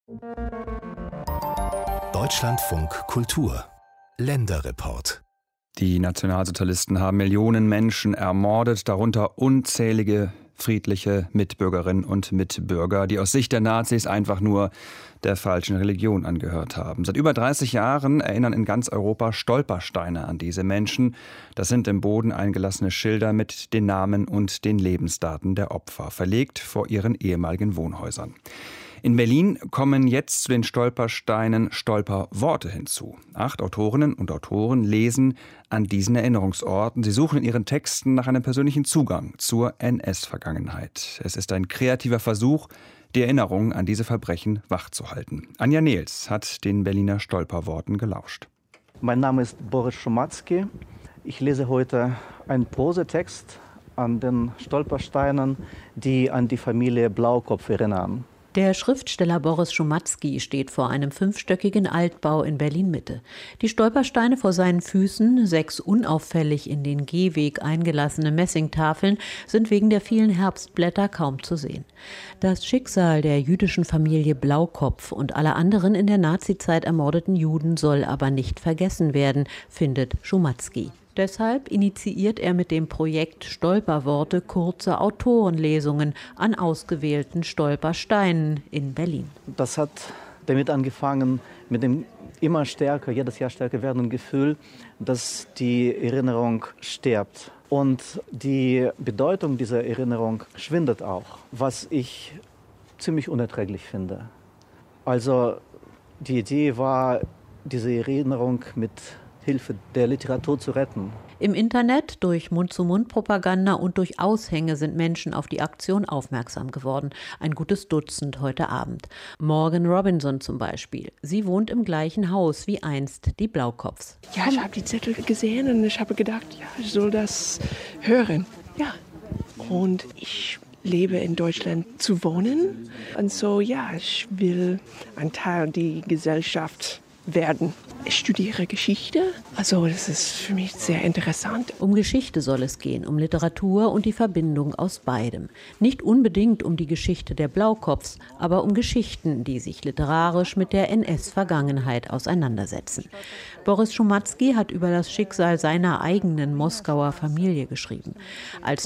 Deutschlandfunk Kultur Länderreport. Die Nationalsozialisten haben Millionen Menschen ermordet, darunter unzählige friedliche Mitbürgerinnen und Mitbürger, die aus Sicht der Nazis einfach nur der falschen Religion angehört haben. Seit über 30 Jahren erinnern in ganz Europa Stolpersteine an diese Menschen. Das sind im Boden eingelassene Schilder mit den Namen und den Lebensdaten der Opfer, verlegt vor ihren ehemaligen Wohnhäusern. In Berlin kommen jetzt zu den Stolpersteinen Stolperworte hinzu. 8 Autorinnen und Autoren lesen an diesen Erinnerungsorten. Sie suchen in ihren Texten nach einem persönlichen Zugang zur NS-Vergangenheit. Es ist ein kreativer Versuch, die Erinnerung an diese Verbrechen wachzuhalten. Anja Nehls hat den Berliner Stolperworten gelauscht. Mein Name ist Boris Schumatzki. Ich lese heute einen Prosetext an den Stolpersteinen, die an die Familie Blaukopf erinnern. Der Schriftsteller Boris Schumatzki steht vor einem 5-stöckigen Altbau in Berlin-Mitte. Die Stolpersteine vor seinen Füßen, 6 unauffällig in den Gehweg eingelassene Messingtafeln, sind wegen der vielen Herbstblätter kaum zu sehen. Das Schicksal der jüdischen Familie Blaukopf und aller anderen in der Nazizeit ermordeten Juden soll aber nicht vergessen werden, findet Schumatzki. Deshalb initiiert er mit dem Projekt Stolperworte kurze Autorenlesungen an ausgewählten Stolpersteinen in Berlin. Das hat damit angefangen, mit dem immer stärker, jedes Jahr stärker werdenden Gefühl, dass die Erinnerung stirbt. Und die Bedeutung dieser Erinnerung schwindet auch, was ich ziemlich unerträglich finde. Also die Idee war, diese Erinnerung mit Hilfe der Literatur zu retten. Im Internet, durch Mund-zu-Mund-Propaganda und durch Aushänge sind Menschen auf die Aktion aufmerksam geworden. Ein gutes Dutzend heute Abend. Morgan Robinson zum Beispiel. Sie wohnt im gleichen Haus wie einst die Blaukopfs. Ja, ich habe die Zettel gesehen und ich habe gedacht, ja, ich soll das hören. Ja, und ich lebe in Deutschland zu wohnen. Und so, ja, ich will ein Teil der Gesellschaft werden. Ich studiere Geschichte, also das ist für mich sehr interessant. Um Geschichte soll es gehen, um Literatur und die Verbindung aus beidem. Nicht unbedingt um die Geschichte der Blaukopfs, aber um Geschichten, die sich literarisch mit der NS-Vergangenheit auseinandersetzen. Boris Schumatzki hat über das Schicksal seiner eigenen Moskauer Familie geschrieben. Als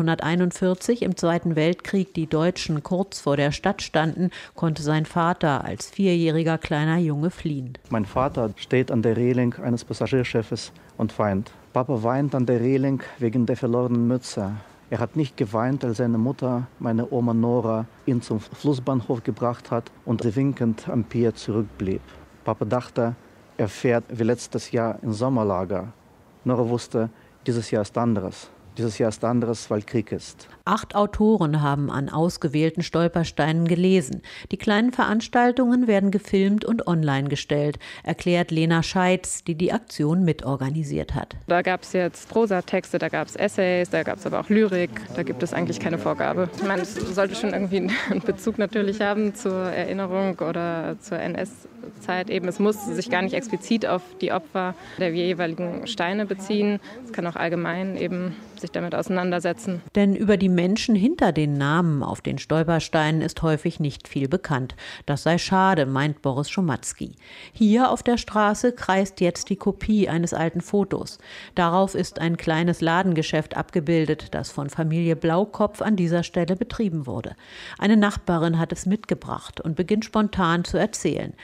1941 im Zweiten Weltkrieg die Deutschen kurz vor der Stadt standen, konnte sein Vater als 4-jähriger kleiner Junge fliehen. Mein Vater steht an der Reling eines Passagierschiffes und weint. Papa weint an der Reling wegen der verlorenen Mütze. Er hat nicht geweint, als seine Mutter, meine Oma Nora, ihn zum Flussbahnhof gebracht hat und winkend am Pier zurückblieb. Papa dachte, er fährt wie letztes Jahr ins Sommerlager. Nora wusste, dieses Jahr ist anderes. Dieses Jahr ist anderes, weil Krieg ist. 8 Autoren haben an ausgewählten Stolpersteinen gelesen. Die kleinen Veranstaltungen werden gefilmt und online gestellt, erklärt Lena Scheitz, die die Aktion mitorganisiert hat. Da gab es jetzt Prosatexte, da gab es Essays, da gab es aber auch Lyrik. Da gibt es eigentlich keine Vorgabe. Ich meine, es sollte schon irgendwie einen Bezug natürlich haben zur Erinnerung oder zur NS-Zeit. Eben, es muss sich gar nicht explizit auf die Opfer der jeweiligen Steine beziehen. Es kann auch allgemein eben sich damit auseinandersetzen. Denn über die Menschen hinter den Namen auf den Stolpersteinen ist häufig nicht viel bekannt. Das sei schade, meint Boris Schumatzki. Hier auf der Straße kreist jetzt die Kopie eines alten Fotos. Darauf ist ein kleines Ladengeschäft abgebildet, das von Familie Blaukopf an dieser Stelle betrieben wurde. Eine Nachbarin hat es mitgebracht und beginnt spontan zu erzählen.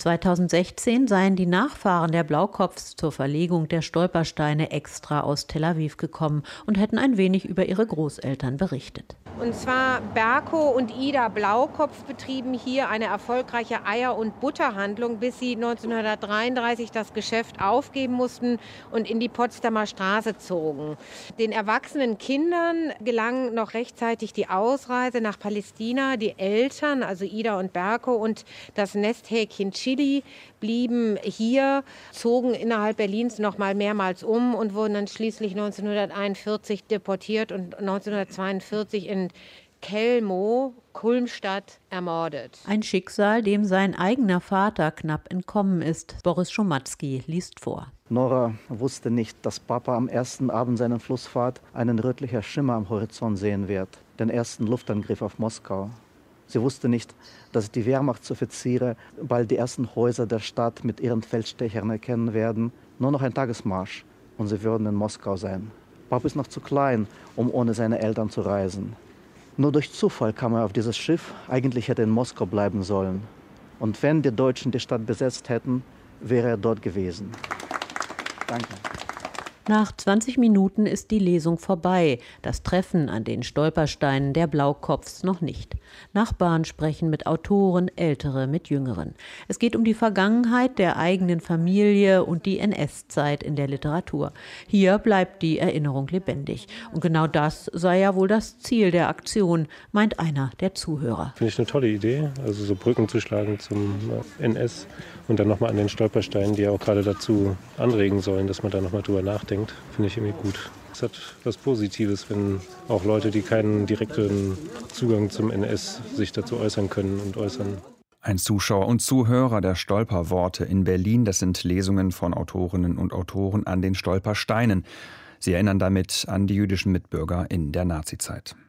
2016 seien die Nachfahren der Blaukopfs zur Verlegung der Stolpersteine extra aus Tel Aviv gekommen und hätten ein wenig über ihre Großeltern berichtet. Und zwar Berko und Ida Blaukopf betrieben hier eine erfolgreiche Eier- und Butterhandlung, bis sie 1933 das Geschäft aufgeben mussten und in die Potsdamer Straße zogen. Den erwachsenen Kindern gelang noch rechtzeitig die Ausreise nach Palästina. Die Eltern, also Ida und Berko, und das Nesthäkchen Chili blieben hier, zogen innerhalb Berlins noch mal mehrmals um und wurden dann schließlich 1941 deportiert und 1942 in Kelmo, Kulmstadt, ermordet. Ein Schicksal, dem sein eigener Vater knapp entkommen ist. Boris Schumatzki liest vor. Nora wusste nicht, dass Papa am ersten Abend seiner Flussfahrt einen rötlichen Schimmer am Horizont sehen wird. Den ersten Luftangriff auf Moskau. Sie wusste nicht, dass die Wehrmachtsoffiziere bald die ersten Häuser der Stadt mit ihren Feldstechern erkennen werden. Nur noch ein Tagesmarsch und sie würden in Moskau sein. Papa ist noch zu klein, um ohne seine Eltern zu reisen. Nur durch Zufall kam er auf dieses Schiff. Eigentlich hätte er in Moskau bleiben sollen. Und wenn die Deutschen die Stadt besetzt hätten, wäre er dort gewesen. Danke. Nach 20 Minuten ist die Lesung vorbei, das Treffen an den Stolpersteinen der Blaukopfs noch nicht. Nachbarn sprechen mit Autoren, Ältere mit Jüngeren. Es geht um die Vergangenheit der eigenen Familie und die NS-Zeit in der Literatur. Hier bleibt die Erinnerung lebendig. Und genau das sei ja wohl das Ziel der Aktion, meint einer der Zuhörer. Finde ich eine tolle Idee, also so Brücken zu schlagen zum NS und dann nochmal an den Stolpersteinen, die ja auch gerade dazu anregen sollen, dass man da nochmal drüber nachdenkt. Finde ich irgendwie gut. Es hat was Positives, wenn auch Leute, die keinen direkten Zugang zum NS sich dazu äußern können und äußern. Ein Zuschauer und Zuhörer der Stolperworte in Berlin, das sind Lesungen von Autorinnen und Autoren an den Stolpersteinen. Sie erinnern damit an die jüdischen Mitbürger in der Nazizeit.